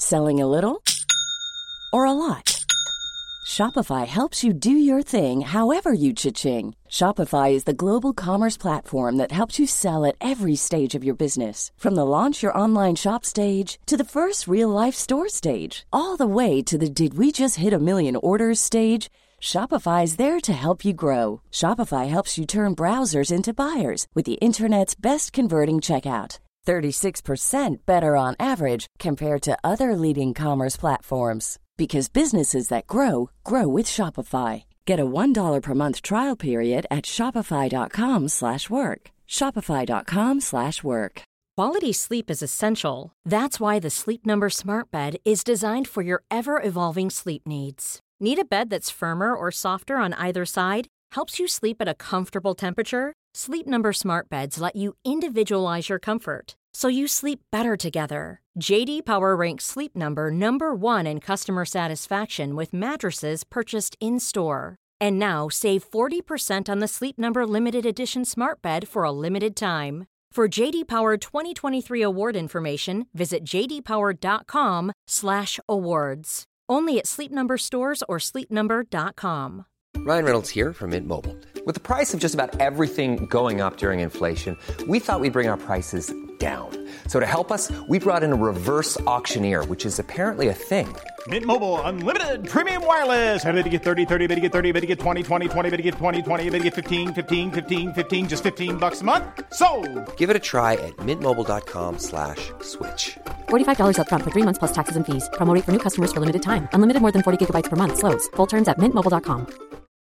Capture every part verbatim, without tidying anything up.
Selling a little or a lot? Shopify helps you do your thing however you cha-ching. Shopify is the global commerce platform that helps you sell at every stage of your business. From the launch your online shop stage to the first real-life store stage, all the way to the did we just hit a million orders stage. Shopify is there to help you grow. Shopify helps you turn browsers into buyers with the internet's best converting checkout. thirty-six percent better on average compared to other leading commerce platforms. Because businesses that grow, grow with Shopify. Get a one dollar per month trial period at shopify.com slash work. Shopify.com slash work. Quality sleep is essential. That's why the Sleep Number Smart Bed is designed for your ever-evolving sleep needs. Need a bed that's firmer or softer on either side? Helps you sleep at a comfortable temperature? Sleep Number Smart Beds let you individualize your comfort, so you sleep better together. J D Power ranks Sleep Number number one in customer satisfaction with mattresses purchased in-store. And now save forty percent on the Sleep Number Limited Edition Smart Bed for a limited time. For J D Power twenty twenty-three award information, visit jdpower.com slash awards. Only at Sleep Number stores or sleep number dot com. Ryan Reynolds here from Mint Mobile. With the price of just about everything going up during inflation, we thought we'd bring our prices down. So to help us, we brought in a reverse auctioneer, which is apparently a thing. Mint Mobile Unlimited Premium Wireless. How to get thirty, thirty, how to get thirty, how to get twenty, twenty, twenty, how to get twenty, twenty, how to get fifteen, fifteen, fifteen, fifteen, just fifteen bucks a month? Sold! Give it a try at mintmobile.com slash switch. forty-five dollars up front for three months plus taxes and fees. Promo rate for new customers for limited time. Unlimited more than forty gigabytes per month. Slows full terms at mint mobile dot com.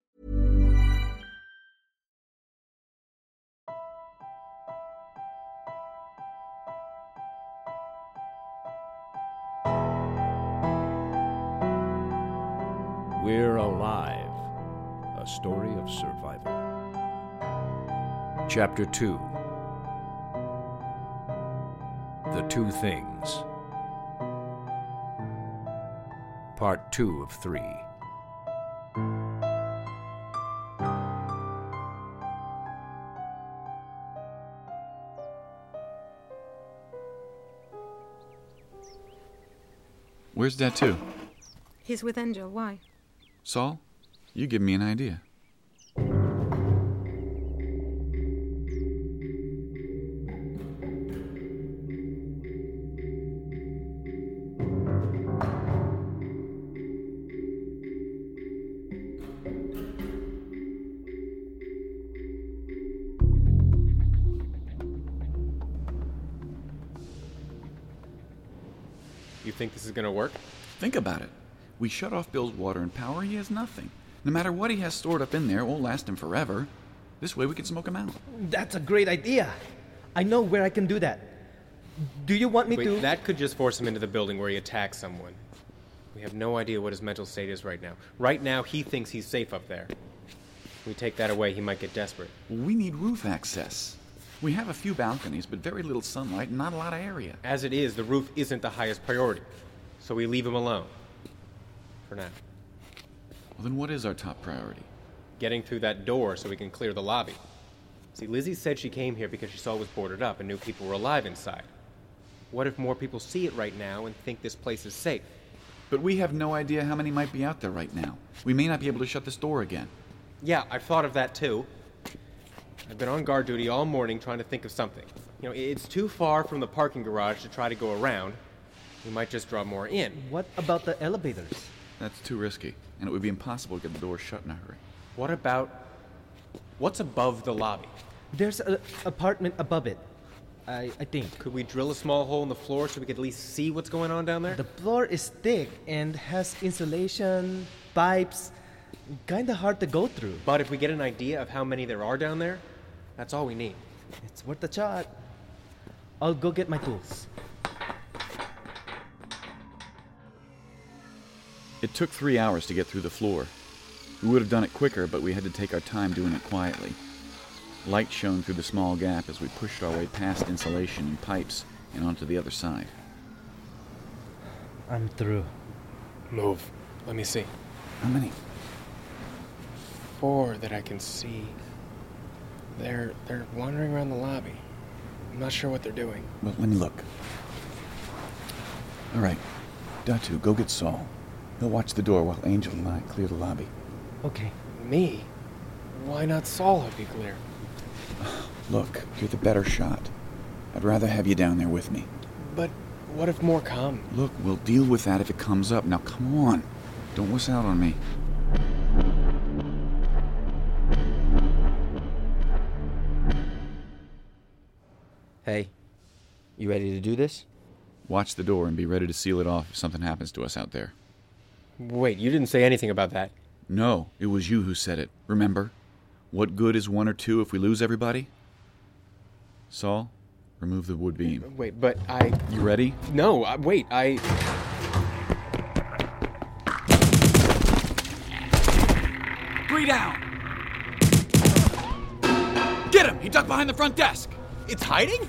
We're Alive, a story of survival. Chapter two. The Two Things. Part two of three. Where's Dad too? He's with Angel. Why? Saul, you give me an idea. You think this is gonna work? Think about it. We shut off Bill's water and power, he has nothing. No matter what he has stored up in there, it won't last him forever. This way we can smoke him out. That's a great idea. I know where I can do that. Do you want me Wait, to... that could just force him into the building where he attacks someone. We have no idea what his mental state is right now. Right now, he thinks he's safe up there. If we take that away, he might get desperate. We need roof access. We have a few balconies, but very little sunlight and not a lot of area. As it is, the roof isn't the highest priority. So we leave him alone. For now. Well, then what is our top priority? Getting through that door so we can clear the lobby. See, Lizzie said she came here because she saw it was boarded up and knew people were alive inside. What if more people see it right now and think this place is safe? But we have no idea how many might be out there right now. We may not be able to shut this door again. Yeah, I've thought of that too. I've been on guard duty all morning trying to think of something. You know, it's too far from the parking garage to try to go around. We might just draw more in. What about the elevators? That's too risky, and it would be impossible to get the door shut in a hurry. What about... what's above the lobby? There's an apartment above it, I, I think. Could we drill a small hole in the floor so we could at least see what's going on down there? The floor is thick and has insulation, pipes, kinda hard to go through. But if we get an idea of how many there are down there, that's all we need. It's worth a shot. I'll go get my tools. It took three hours to get through the floor. We would have done it quicker, but we had to take our time doing it quietly. Light shone through the small gap as we pushed our way past insulation and pipes and onto the other side. I'm through. Move. Let me see. How many? Four that I can see. They're they're wandering around the lobby. I'm not sure what they're doing. Well, let me look. All right. Datu, go get Saul. He'll watch the door while Angel and I clear the lobby. Okay. Me? Why not Saul if you clear? Look, you're the better shot. I'd rather have you down there with me. But what if more come? Look, we'll deal with that if it comes up. Now, come on. Don't wuss out on me. Hey, you ready to do this? Watch the door and be ready to seal it off if something happens to us out there. Wait, you didn't say anything about that. No, it was you who said it. Remember? What good is one or two if we lose everybody? Saul, remove the wood beam. Wait, but I... You ready? No, I, wait, I... Three down! Get him! He ducked behind the front desk! It's hiding?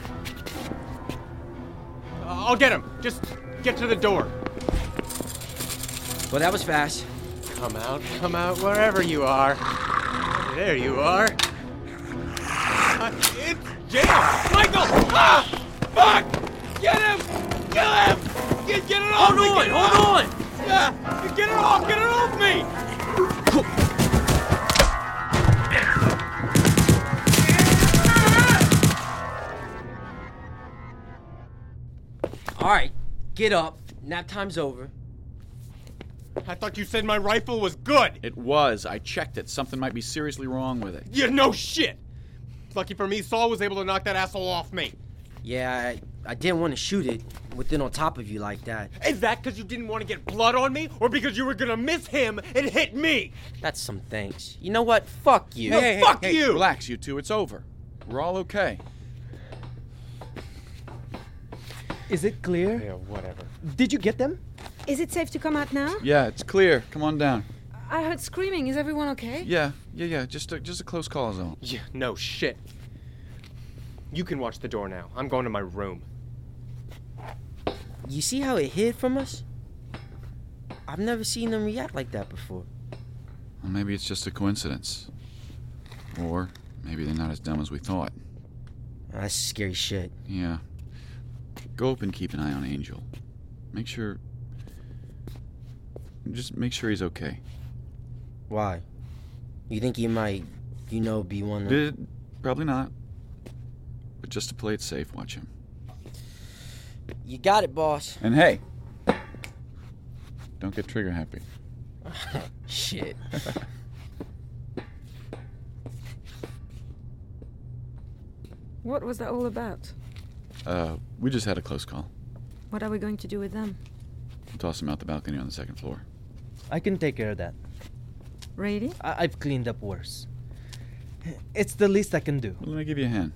Uh, I'll get him. Just get to the door. Well, that was fast. Come out, come out, wherever you are. There you are. Uh, it's jammed! Michael! Ah! Fuck! Get him! Kill him! Get, get it off Hold me! on, Get hold off. on! Yeah, get it off! Get it off me! All right, get up. Nap time's over. I thought you said my rifle was good. It was. I checked it. Something might be seriously wrong with it. Yeah, no shit. Lucky for me, Saul was able to knock that asshole off me. Yeah, I, I didn't want to shoot it with it on top of you like that. Is that because you didn't want to get blood on me, or because you were gonna miss him and hit me? That's some things. You know what? Fuck you. No, hey, fuck hey, you! Relax, you two. It's over. We're all okay. Is it clear? Yeah, whatever. Did you get them? Is it safe to come out now? Yeah, it's clear. Come on down. I heard screaming. Is everyone okay? Yeah, yeah, yeah. Just a, just a close call zone. Yeah, no shit. You can watch the door now. I'm going to my room. You see how it hid from us? I've never seen them react like that before. Well, maybe it's just a coincidence. Or maybe they're not as dumb as we thought. That's scary shit. Yeah. Go up and keep an eye on Angel. Make sure... Just make sure he's okay. Why? You think he might, you know, be one of... Did, probably not. But just to play it safe, watch him. You got it, boss. And hey, don't get trigger happy. Shit. What was that all about? Uh, we just had a close call. What are we going to do with them? We'll toss him out the balcony on the second floor. I can take care of that. Really? I- I've cleaned up worse. It's the least I can do. Well, let me give you a hand.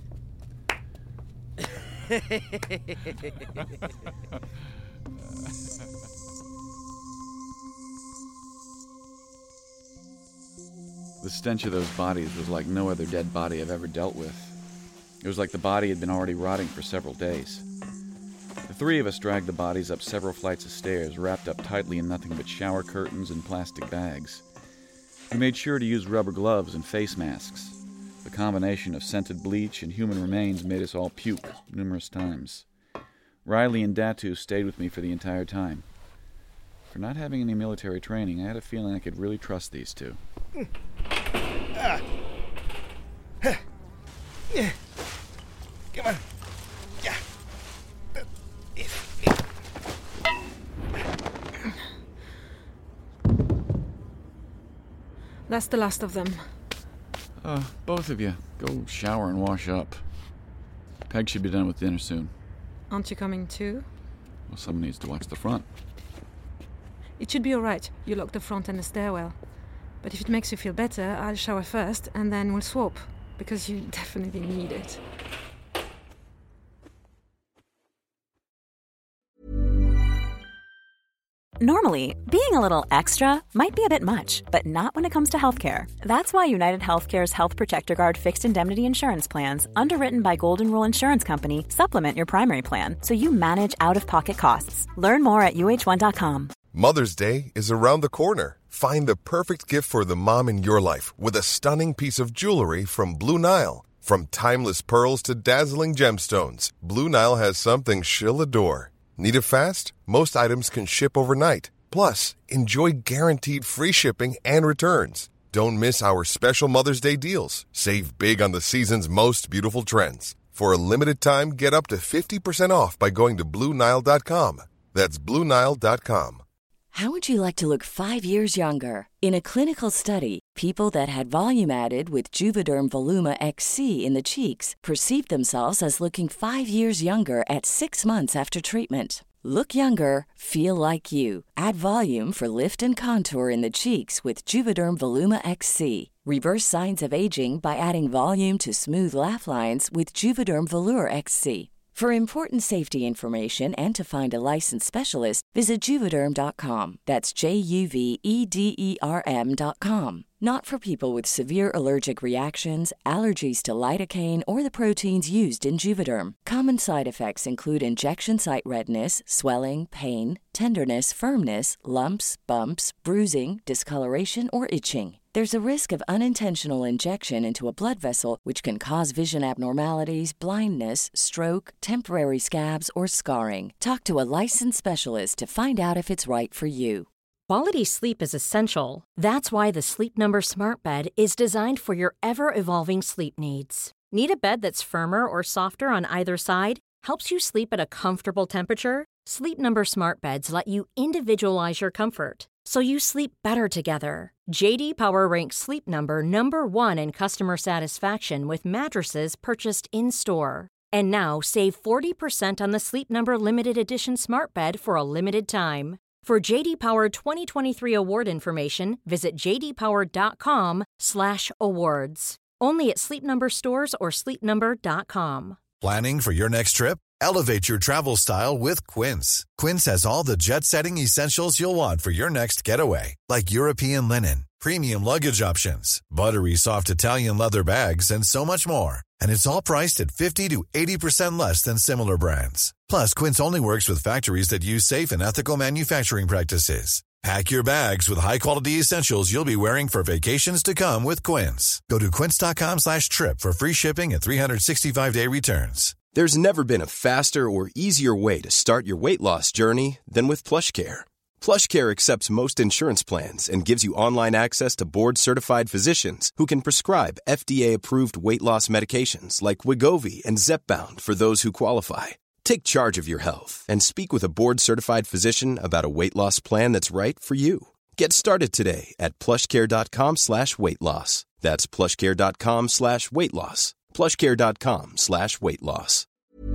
The stench of those bodies was like no other dead body I've ever dealt with. It was like the body had been already rotting for several days. The three of us dragged the bodies up several flights of stairs, wrapped up tightly in nothing but shower curtains and plastic bags. We made sure to use rubber gloves and face masks. The combination of scented bleach and human remains made us all puke numerous times. Riley and Datu stayed with me for the entire time. For not having any military training, I had a feeling I could really trust these two. Ah. Huh. Yeah. Come on. Yeah. That's the last of them. Uh, both of you, go shower and wash up. Peg should be done with dinner soon. Aren't you coming too? Well, someone needs to watch the front. It should be alright. You lock the front and the stairwell. But if it makes you feel better, I'll shower first and then we'll swap. Because you definitely need it. Normally, being a little extra might be a bit much, but not when it comes to healthcare. That's why United Healthcare's Health Protector Guard fixed indemnity insurance plans, underwritten by Golden Rule Insurance Company, supplement your primary plan so you manage out-of-pocket costs. Learn more at U H one dot com. Mother's Day is around the corner. Find the perfect gift for the mom in your life with a stunning piece of jewelry from Blue Nile. From timeless pearls to dazzling gemstones, Blue Nile has something she'll adore. Need it fast? Most items can ship overnight. Plus, enjoy guaranteed free shipping and returns. Don't miss our special Mother's Day deals. Save big on the season's most beautiful trends. For a limited time, get up to fifty percent off by going to Blue Nile dot com. That's Blue Nile dot com. How would you like to look five years younger? In a clinical study, people that had volume added with Juvederm Voluma X C in the cheeks perceived themselves as looking five years younger at six months after treatment. Look younger, feel like you. Add volume for lift and contour in the cheeks with Juvederm Voluma X C. Reverse signs of aging by adding volume to smooth laugh lines with Juvederm Volure X C. For important safety information and to find a licensed specialist, visit Juvederm dot com. That's J U V E D E R M dot com. Not for people with severe allergic reactions, allergies to lidocaine, or the proteins used in Juvederm. Common side effects include injection site redness, swelling, pain, tenderness, firmness, lumps, bumps, bruising, discoloration, or itching. There's a risk of unintentional injection into a blood vessel, which can cause vision abnormalities, blindness, stroke, temporary scabs, or scarring. Talk to a licensed specialist to find out if it's right for you. Quality sleep is essential. That's why the Sleep Number Smart Bed is designed for your ever-evolving sleep needs. Need a bed that's firmer or softer on either side? Helps you sleep at a comfortable temperature? Sleep Number Smart Beds let you individualize your comfort, so you sleep better together. J D Power ranks Sleep Number number one in customer satisfaction with mattresses purchased in-store. And now save forty percent on the Sleep Number Limited Edition Smart Bed for a limited time. For J D Power twenty twenty-three award information, visit j d power dot com slash awards. Only at Sleep Number stores or sleep number dot com. Planning for your next trip? Elevate your travel style with Quince. Quince has all the jet-setting essentials you'll want for your next getaway, like European linen, premium luggage options, buttery soft Italian leather bags, and so much more. And it's all priced at fifty to eighty percent less than similar brands. Plus, Quince only works with factories that use safe and ethical manufacturing practices. Pack your bags with high-quality essentials you'll be wearing for vacations to come with Quince. Go to quince dot com slash trip for free shipping and three sixty-five day returns. There's never been a faster or easier way to start your weight loss journey than with PlushCare. PlushCare accepts most insurance plans and gives you online access to board-certified physicians who can prescribe F D A-approved weight loss medications like Wegovy and Zepbound for those who qualify. Take charge of your health and speak with a board-certified physician about a weight loss plan that's right for you. Get started today at plushcare.com slash weight loss. That's plushcare.com slash weight loss. plushcare.com slash weight loss.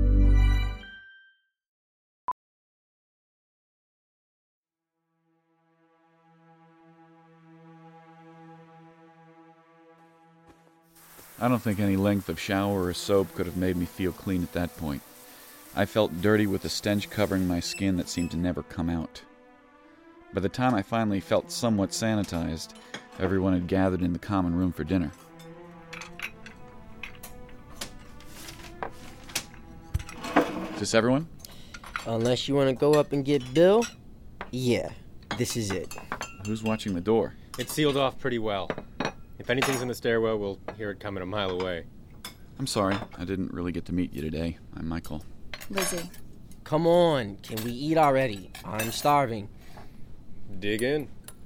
I don't think any length of shower or soap could have made me feel clean at that point. I felt dirty with a stench covering my skin that seemed to never come out. By the time I finally felt somewhat sanitized, everyone had gathered in the common room for dinner. Is this everyone? Unless you want to go up and get Bill, yeah, this is it. Who's watching the door? It's sealed off pretty well. If anything's in the stairwell, we'll hear it coming a mile away. I'm sorry, I didn't really get to meet you today. I'm Michael. Lizzie. Come on, can we eat already? I'm starving. Dig in.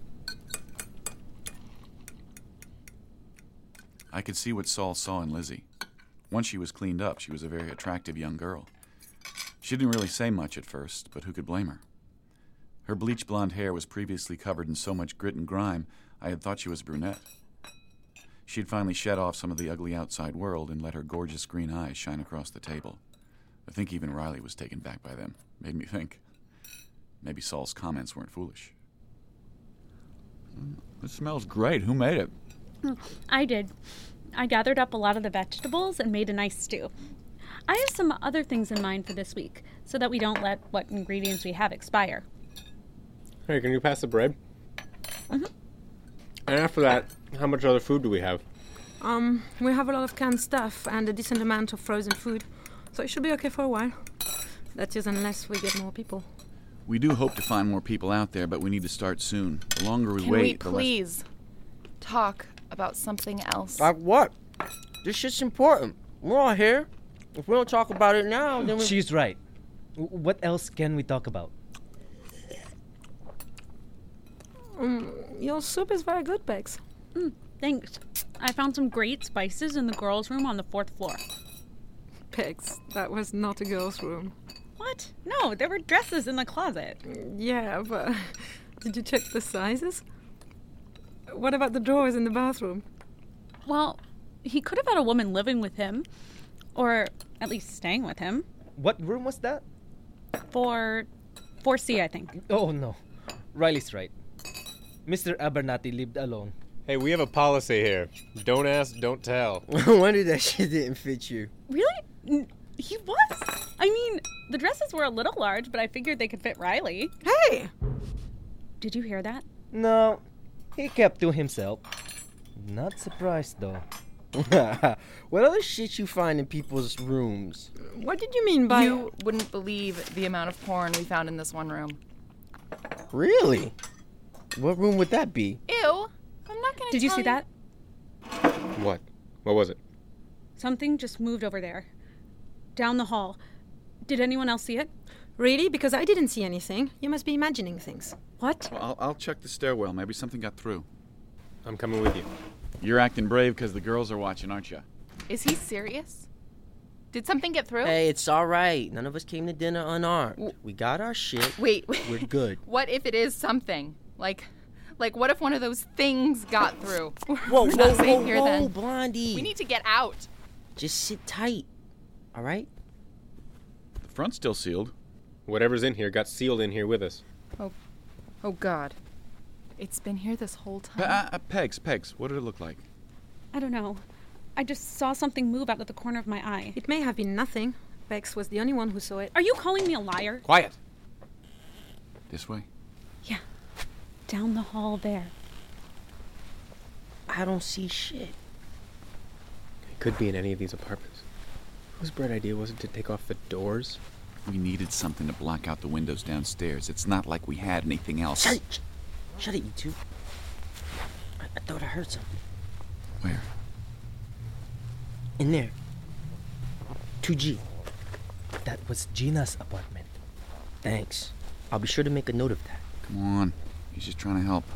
I could see what Saul saw in Lizzie. Once she was cleaned up, she was a very attractive young girl. She didn't really say much at first, but who could blame her? Her bleach blonde hair was previously covered in so much grit and grime, I had thought she was a brunette. She had finally shed off some of the ugly outside world and let her gorgeous green eyes shine across the table. I think even Riley was taken back by them. Made me think. Maybe Saul's comments weren't foolish. It smells great. Who made it? I did. I gathered up a lot of the vegetables and made a nice stew. I have some other things in mind for this week, so that we don't let what ingredients we have expire. Hey, can you pass the bread? Mm-hmm. And after that, how much other food do we have? Um, we have a lot of canned stuff and a decent amount of frozen food, so it should be okay for a while. That is, unless we get more people. We do hope to find more people out there, but we need to start soon. The longer we Can wait, we the please less... talk about something else? Like what? This shit's important. We're all here. If we don't talk about it now, then we... She's right. W- What else can we talk about? Um, your soup is very good, Bex. Mm, thanks. I found some great spices in the girls' room on the fourth floor. Bex, that was not a girl's room. What? No, there were dresses in the closet. Yeah, but did you check the sizes? What about the drawers in the bathroom? Well, he could have had a woman living with him, or at least staying with him. What room was that? For four C, I think. Oh, no. Riley's right. Mister Abernathy lived alone. Hey, we have a policy here. Don't ask, don't tell. No wonder that shit didn't fit you. Really? N- He was? I mean, the dresses were a little large, but I figured they could fit Riley. Hey! Did you hear that? No, he kept to himself. Not surprised, though. What other shit you find in people's rooms? What did you mean by... You wouldn't believe the amount of porn we found in this one room. Really? What room would that be? Ew. I'm not gonna Did you tell see that? What? What was it? Something just moved over there. Down the hall. Did anyone else see it? Really? Because I didn't see anything. You must be imagining things. What? Well, I'll, I'll check the stairwell. Maybe something got through. I'm coming with you. You're acting brave because the girls are watching, aren't you? Is he serious? Did something get through? Hey, it's all right. None of us came to dinner unarmed. W- we got our shit. Wait, wait. We're good. What if it is something? Like, like what if one of those things got through? Whoa, We're whoa, not safe whoa, here whoa, then. Blondie. We need to get out. Just sit tight, all right? The front's still sealed. Whatever's in here got sealed in here with us. Oh, oh God. It's been here this whole time. Uh, uh, pegs, pegs. What did it look like? I don't know. I just saw something move out of the corner of my eye. It may have been nothing. Bex was the only one who saw it. Are you calling me a liar? Quiet. This way? Yeah. Down the hall there. I don't see shit. It could be in any of these apartments. Whose bright idea was it to take off the doors? We needed something to block out the windows downstairs. It's not like we had anything else. Shut it, Shut it, you two. I, I thought I heard something. Where? In there. two G. That was Gina's apartment. Thanks. I'll be sure to make a note of that. Come on. He's just trying to help.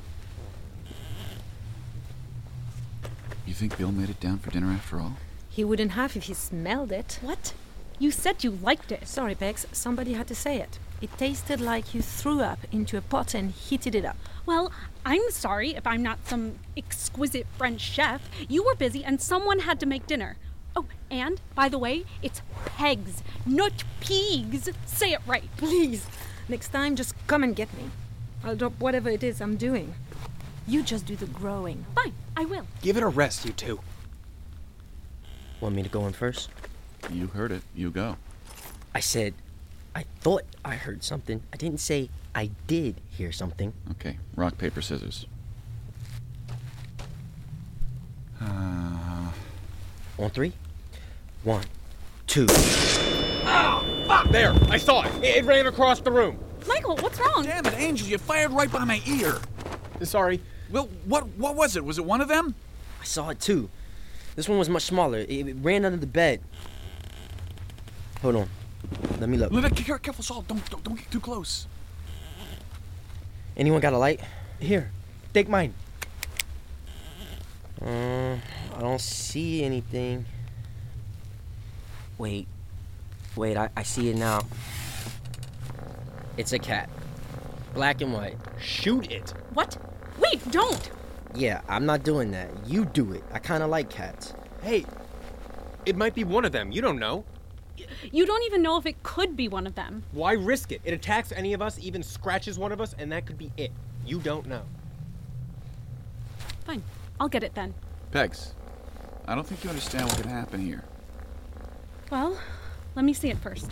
You think Bill made it down for dinner after all? He wouldn't have if he smelled it. What? You said you liked it. Sorry, Bex. Somebody had to say it. It tasted like you threw up into a pot and heated it up. Well, I'm sorry if I'm not some exquisite French chef. You were busy and someone had to make dinner. Oh, and, by the way, it's pegs, not pigs. Say it right. Please. Next time, just come and get me. I'll drop whatever it is I'm doing. You just do the growing. Fine, I will. Give it a rest, you two. Want me to go in first? You heard it. You go. I said, I thought I heard something. I didn't say I did hear something. Okay, rock, paper, scissors. Uh... On three? One, two. Oh, fuck! There! I saw it! It, it ran across the room. Michael, what's wrong? Damn it, Angel, you fired right by my ear. Sorry. Well, what what was it? Was it one of them? I saw it too. This one was much smaller. It, it ran under the bed. Hold on. Let me look. Look, careful, careful, Saul. Don't, don't, don't get too close. Anyone got a light? Here, take mine. Uh, I don't see anything. Wait. Wait, I, I see it now. It's a cat. Black and white. Shoot it. What? Wait, don't! Yeah, I'm not doing that. You do it. I kind of like cats. Hey, it might be one of them. You don't know. You don't even know if it could be one of them. Why risk it? It attacks any of us, even scratches one of us, and that could be it. You don't know. Fine. I'll get it then. Pegs, I don't think you understand what could happen here. Well, let me see it first.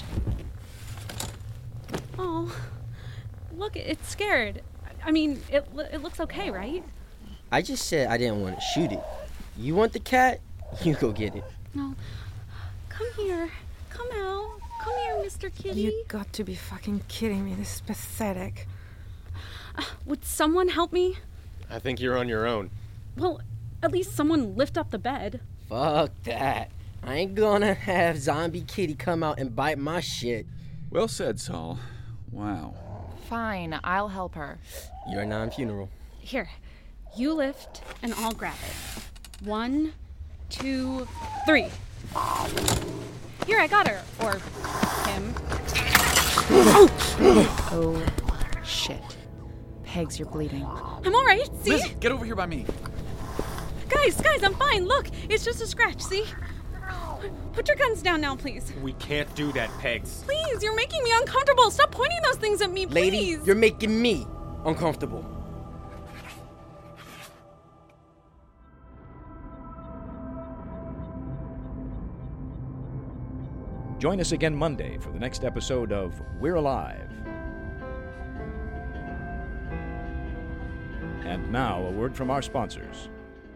Oh, look, it's scared. I mean, it it looks okay, right? I just said I didn't want to shoot it. You want the cat? You go get it. No. Come here. Come out. Come here, Mister Kitty. You got to be fucking kidding me. This is pathetic. Uh, would someone help me? I think you're on your own. Well, at least someone lift up the bed. Fuck that. I ain't gonna have Zombie Kitty come out and bite my shit. Well said, Saul. Wow. Fine, I'll help her. You're non-funeral. Here, you lift and I'll grab it. One, two, three. Here, I got her. Or him. Oh, shit. Pegs, you're bleeding. I'm all right, see? Liz, get over here by me. Guys, guys, I'm fine. Look, it's just a scratch, see? Put your guns down now, please. We can't do that, Pegs. Please, you're making me uncomfortable. Stop pointing those things at me, please. Lady, you're making me uncomfortable. Join us again Monday for the next episode of We're Alive. And now, a word from our sponsors.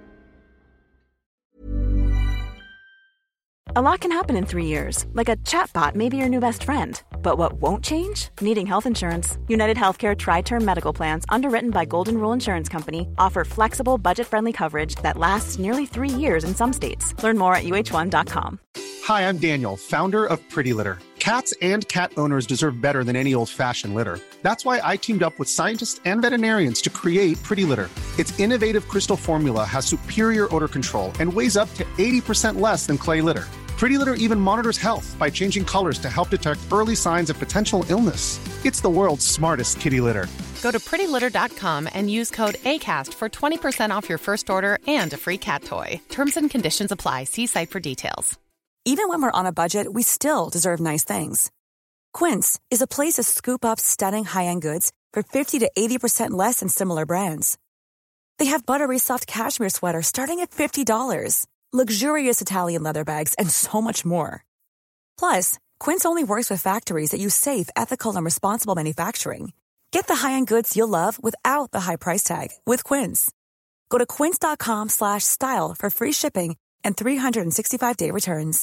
A lot can happen in three years, like a chatbot may be your new best friend. But what won't change? Needing health insurance. United Healthcare Tri-Term Medical Plans, underwritten by Golden Rule Insurance Company, offer flexible, budget-friendly coverage that lasts nearly three years in some states. Learn more at U H one dot com. Hi, I'm Daniel, founder of Pretty Litter. Cats and cat owners deserve better than any old-fashioned litter. That's why I teamed up with scientists and veterinarians to create Pretty Litter. Its innovative crystal formula has superior odor control and weighs up to eighty percent less than clay litter. Pretty Litter even monitors health by changing colors to help detect early signs of potential illness. It's the world's smartest kitty litter. Go to pretty litter dot com and use code ACAST for twenty percent off your first order and a free cat toy. Terms and conditions apply. See site for details. Even when we're on a budget, we still deserve nice things. Quince is a place to scoop up stunning high-end goods for fifty to eighty percent less than similar brands. They have buttery soft cashmere sweaters starting at fifty dollars, luxurious Italian leather bags, and so much more. Plus, Quince only works with factories that use safe, ethical, and responsible manufacturing. Get the high-end goods you'll love without the high price tag with Quince. Go to quince dot com slash style for free shipping and three hundred sixty-five day returns.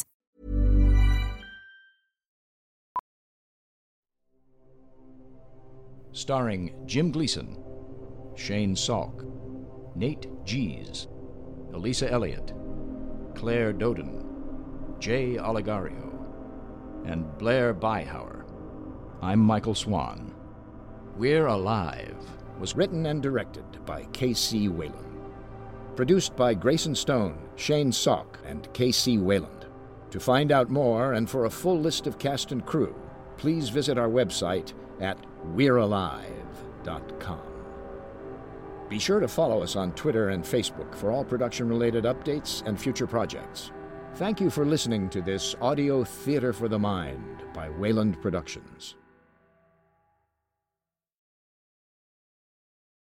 Starring Jim Gleason, Shane Salk, Nate Gies, Elisa Elliott, Claire Doden, Jay Oligario, and Blair Byhauer. I'm Michael Swan. We're Alive was written and directed by K C Wayland. Produced by Grayson Stone, Shane Salk, and K C Wayland. To find out more and for a full list of cast and crew, please visit our website at we're alive dot com. Be sure to follow us on Twitter and Facebook for all production-related updates and future projects. Thank you for listening to this audio theater for the mind by Wayland Productions.